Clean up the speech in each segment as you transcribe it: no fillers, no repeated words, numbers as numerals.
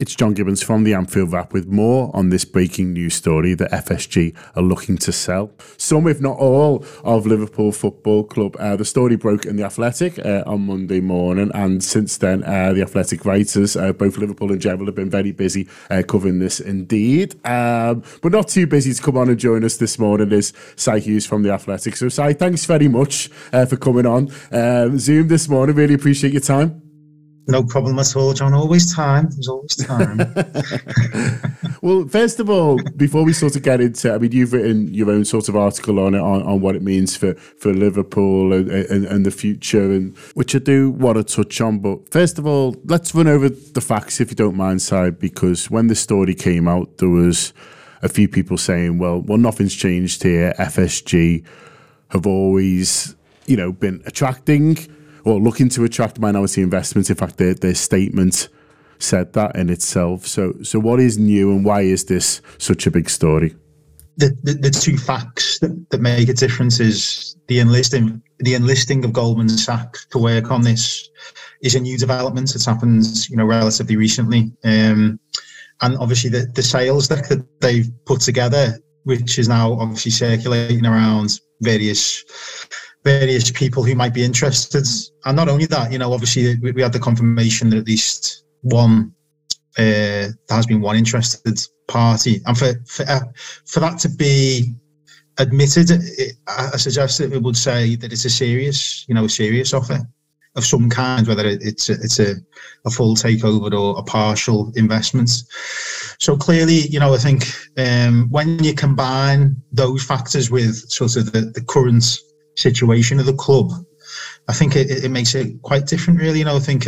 It's John Gibbons from the Anfield Wrap with more on this breaking news story that FSG are looking to sell some, if not all, of Liverpool Football Club. The story broke in The Athletic on Monday morning, and since then, The Athletic writers, both Liverpool and Gerald, have been very busy covering this indeed. But not too busy to come on and join us this morning is Si Hughes from The Athletic. So, Si, thanks very much for coming on Zoom this morning. Really appreciate your time. No problem at all, John. Always time. There's always time. Well, first of all, before we sort of get into, I mean, you've written your own sort of article on it, on what it means for Liverpool and the future, and which I do want to touch on. But first of all, let's run over the facts, if you don't mind, Si, because when the story came out, there was a few people saying, well, nothing's changed here. FSG have always, been attracting or looking to attract minority investments. In fact, their statement said that in itself. So what is new, and why is this such a big story? The two facts that make a difference is the enlisting of Goldman Sachs to work on this is a new development. It's happened, relatively recently, and obviously the sales that they've put together, which is now obviously circulating around various people who might be interested. And not only that, obviously we had the confirmation that at least there has been one interested party. And for that to be admitted, I suggest that it would say that it's a serious offer of some kind, whether it's a full takeover or a partial investment. So clearly, I think when you combine those factors with sort of the current situation of the club, I think it makes it quite different, really. I think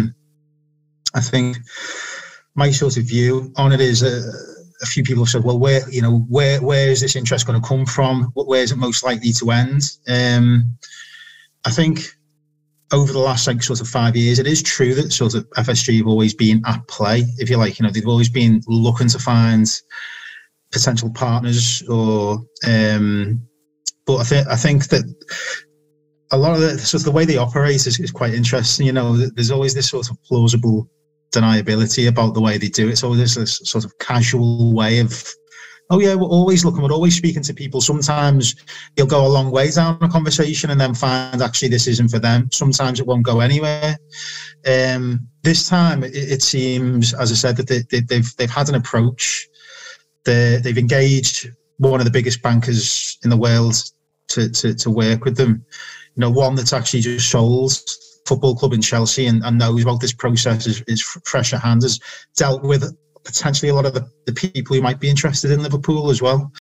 my sort of view on it is a few people have said, well, where is this interest going to come from? Where is it most likely to end? I think over the last sort of 5 years, it is true that sort of FSG have always been at play, if you like. They've always been looking to find potential partners or. But I think that a lot of the way they operate is quite interesting. There's always this sort of plausible deniability about the way they do it. It's always this sort of casual way of, oh yeah, we're always looking, we're always speaking to people. Sometimes you'll go a long way down a conversation and then find actually this isn't for them. Sometimes it won't go anywhere. This time it seems, as I said, that they've had an approach. They've engaged one of the biggest bankers in the world to work with them, one that's actually just sold football club in Chelsea and knows about this process, is fresh at hand, has dealt with potentially a lot of the people who might be interested in Liverpool as well.